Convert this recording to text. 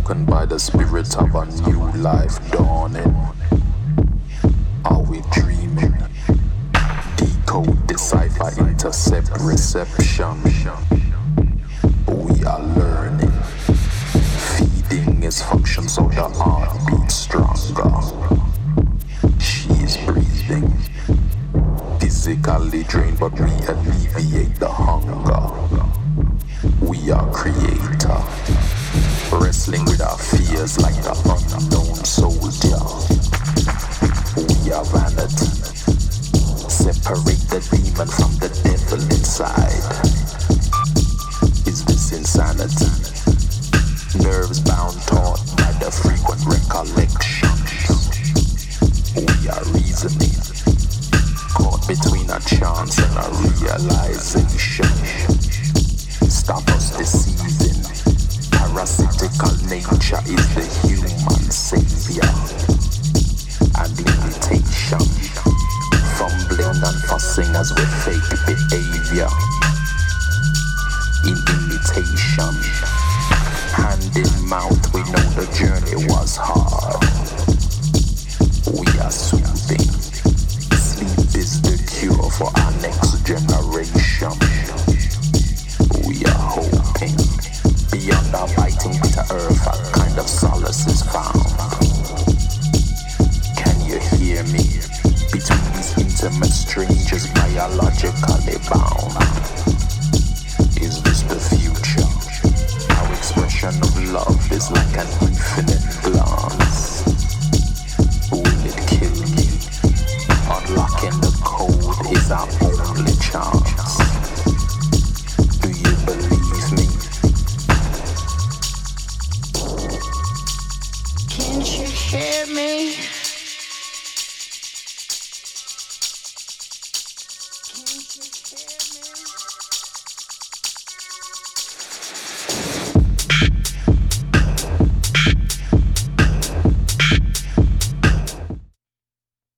awoken by the spirit of a new life dawning. Are we dreaming? Decode, decipher, intercept, reception. We are learning. Feeding is function so the heart beats stronger. She's breathing. Physically drained, but we alleviate the hunger. We are creator. Wrestling with our fears like the unknown soldier. We are vanity. Separate the demon from the devil inside. Is this insanity? Nerves bound, taught by the frequent recollections. We are reasoning. Caught between a chance and a realization. Stop us deceiving. Parasitical nature is the human savior. And imitation. Fumbling and fussing as we fake behavior. In imitation. Hand in mouth, we know the journey was hard. We are soothing. Sleep is the cure for our next generation. We are hoping. Beyond our biting bitter earth, a kind of solace is found. Can you hear me? Between these intimate strangers, biologically bound. Is this the future? Our expression of love is like an infinite glance. Will it kill me? Unlocking the code is our only chance. Do you believe me? Can't you hear me?